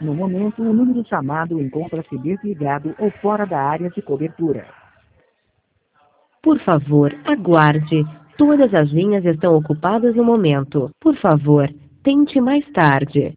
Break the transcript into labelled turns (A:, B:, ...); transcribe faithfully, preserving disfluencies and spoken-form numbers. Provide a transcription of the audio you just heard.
A: No momento, o número chamado encontra-se desligado ou fora da área de cobertura.
B: Por favor, aguarde. Todas as linhas estão ocupadas no momento. Por favor, tente mais tarde.